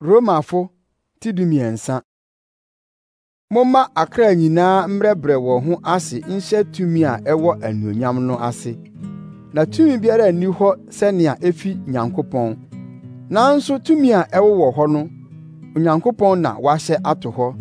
Romafo tidumiɛnsa. Momma akra nyinaa mbrɛbrɛ wɔn ho ase nhyɛ tumi a ɛwɔ anuonyam no ase. Na tumi biara nni hɔ sɛnea efi Nyankopɔn. Nanso tumi a ɛwowɔ hɔ no, Onyankopɔn na wahyɛ ato hɔ.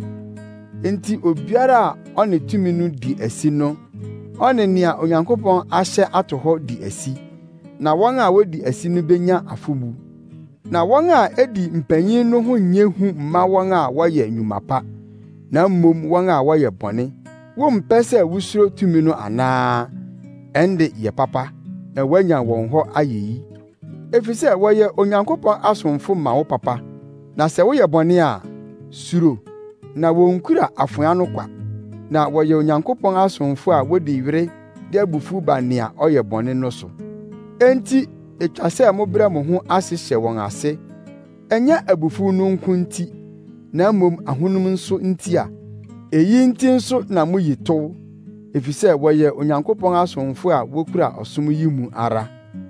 Enti obiara a ɔne tumi no di asi no, ɔne nea Onyankopɔn ahyɛ ato hɔ di asi. Na wɔn a wodi asi no benya afɔbu. Na wɔn a edi mpanyin no ho nnye hu mma wɔn a wɔyɛ nnwuma pa, na mmom wɔn a wɔyɛ bɔne. Wompɛ sɛ wusuro tumi no anaa? Ɛnde yɛ papa, na woanya wɔn hɔ ayeyi. Efisɛ wɔyɛ Onyankopɔn asomfo ma wo papa. Na sɛ woyɛ bɔne a, suro, na wonkura afoa no kwa. Na wɔyɛ Onyankopɔn asomfo a wodi were de abufuw ba nea ɔyɛ bɔne no so. Enti etwa sɛ mobrɛ mo ho ase hyɛ wɔn ase, ɛnyɛ abufuw no nko nti, na mmom ahonom nso nti a. Eyi nti nso na muyi tow, efisɛ wɔyɛ Onyankopɔn asomfo a wokura ɔsom yi mu ara.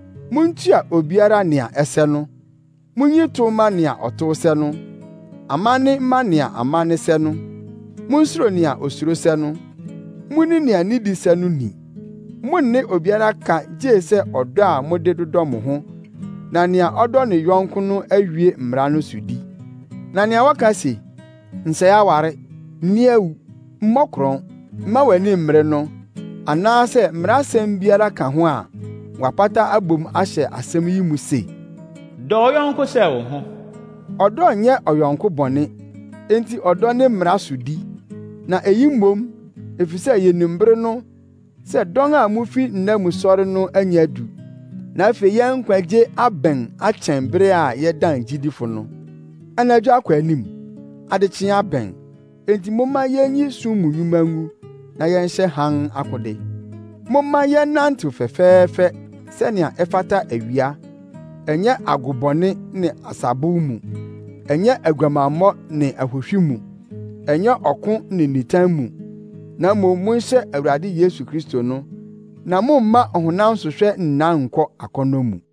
Muntua obiara nea ɛsɛ no. Munyi tow ma nea ɔtow sɛ no, amanne ma nea amanne sɛ no. Munsuro nea osuro sɛ no. Munni nea nidi sɛ no ni. Monne obiara ka gye sɛ ɔdɔ a mode dodɔ mo ho, na nea ɔdɔ ne yɔnko no awie mmara no sodi. Na nea wɔka se, nsɛe aware, nni awu, mmɔ korɔn, mma w'ani mmere no, anaasɛ mmaransɛm biara ka ho a, wɔapata abom ahyɛ asɛm yi mu se, dɔ ɔyɔnko sɛ wo ho. Ɔdɔ nyɛ ɔyɔnko bɔne, enti ɔdɔ ne mmara sodi. Na eyi mmom, efisɛ yenim bere no, sɛ dɔn a mufi nna mu sɔre no anya adu. Na afei yɛn nkwagye abɛn akyɛn bere a yɛdan gyidifo no. Anadwo akɔ anim, adekyee abɛn, enti momma yenyi sum mu nnwuma ngu, na yɛnhyɛ hann akode. Momma yɛnnantew fɛfɛɛfɛ sɛnea ɛfata awia, ɛnyɛ agobɔne ne asabow mu, ɛnyɛ aguamammɔ ne ahohwi mu, ɛnyɛ ɔko ne nitan mu, na mmom monhyɛ Awurade Yesu Kristo no, na momma ɔhonam sohwɛ nnan nkɔ akɔnnɔ mu.